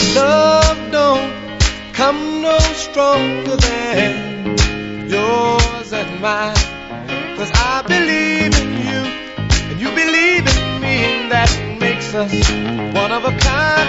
Love don't come no stronger than yours and mine. 'Cause I believe in you and you believe in me, and that makes us one of a kind.